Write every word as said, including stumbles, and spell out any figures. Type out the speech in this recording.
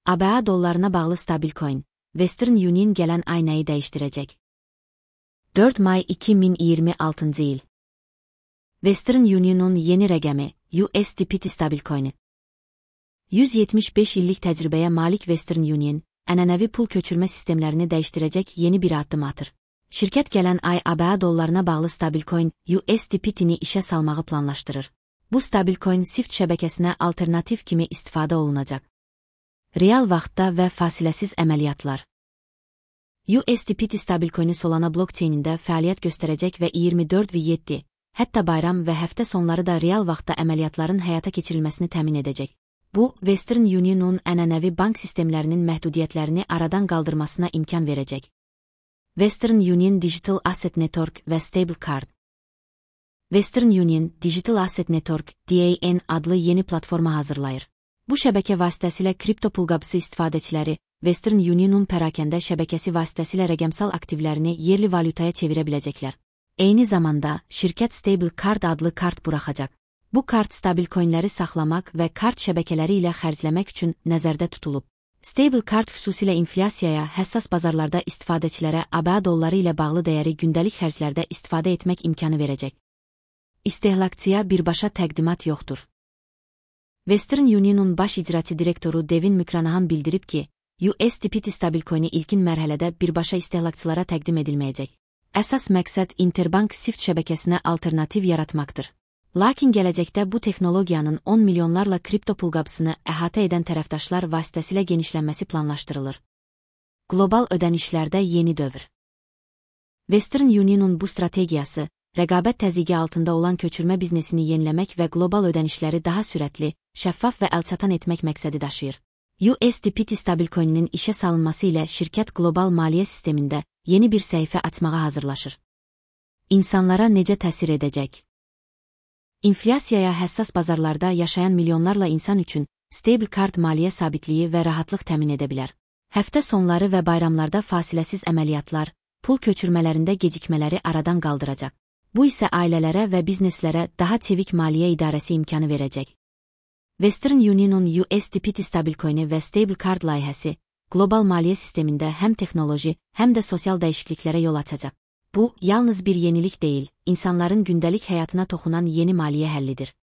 A B A dollarına bağlı stablecoin, Western Union gələn ay nəyi dəyişdirəcək? dörd may iki min iyirmi altıncı il. Western Union'un yeni rəqəmi, U S D P T stablecoin'i. yüz yetmiş beş illik təcrübəyə malik Western Union, ənənəvi pul köçürmə sistemlərini dəyişdirəcək yeni bir addım atır. Şirkət gələn ay A B A dollarına bağlı stablecoin, U S D P T'ni işə salmağı planlaşdırır. Bu stablecoin Swift şəbəkəsinə alternativ kimi istifadə olunacaq. Real vaxtda və fasiləsiz əməliyyatlar. U S D P T stablecoin'i Solana blockchain'ində fəaliyyət göstərəcək və iyirmi dörd yeddi, hətta bayram və həftə sonları da real vaxtda əməliyyatların həyata keçirilməsini təmin edəcək. Bu, Western Union'un ənənəvi bank sistemlərinin məhdudiyyətlərini aradan qaldırmasına imkan verəcək. Western Union Digital Asset Network və Stable Card. Western Union Digital Asset Network D A N adlı yeni platforma hazırlayır. Bu şəbəkə vasitəsilə kripto pulqabısı istifadəçiləri Western Union'un pərakəndə şəbəkəsi vasitəsilə rəqəmsal aktivlərini yerli valyutaya çevirə biləcəklər. Eyni zamanda, şirkət Stable Card adlı kart buraxacaq. Bu kart stablecoinləri saxlamaq və kart şəbəkələri ilə xərcləmək üçün nəzərdə tutulub. Stable Card xüsusilə inflyasiyaya həssas bazarlarda istifadəçilərə A B A dolları ilə bağlı dəyəri gündəlik xərclərdə istifadə etmək imkanı verəcək. İstehlakçıya birbaşa təqdimat yoxdur. Western Union'un baş icraçı direktoru Devin McCranahan bildirib ki, U S D P T stablecoin'i ilkin mərhələdə birbaşa istehlakçılara təqdim edilməyəcək. Əsas məqsəd interbank Swift şəbəkəsinə alternativ yaratmaqdır. Lakin gələcəkdə bu texnologiyanın on milyonlarla kripto pulqabısını əhatə edən tərəfdaşlar vasitəsilə genişlənməsi planlaşdırılır. Qlobal ödənişlərdə yeni dövr. Western Union'un bu strategiyası, rəqabət təzyiqi altında olan köçürmə biznesini yeniləmək və qlobal ödənişləri daha sürətli, şəffaf və əlçatan etmək məqsədi daşıyır. U S D P T stablecoin'inin işə salınması ilə şirkət qlobal maliyyə sistemində yeni bir səhifə açmağa hazırlaşır. İnsanlara necə təsir edəcək? İnflyasiyaya həssas bazarlarda yaşayan milyonlarla insan üçün Stable Card maliyyə sabitliyi və rahatlıq təmin edə bilər. Həftə sonları və bayramlarda fasiləsiz əməliyyatlar, pul köçürmələrində gecikmələri aradan qaldıracaq. Bu isə ailələrə və bizneslərə daha çevik maliyyə idarəsi imkanı verəcək. Western Union'un U S D P T stablecoin'i və Stable Card layihəsi, qlobal maliyyə sistemində həm texnoloji, həm də sosial dəyişikliklərə yol açacaq. Bu, yalnız bir yenilik deyil, insanların gündəlik həyatına toxunan yeni maliyyə həllidir.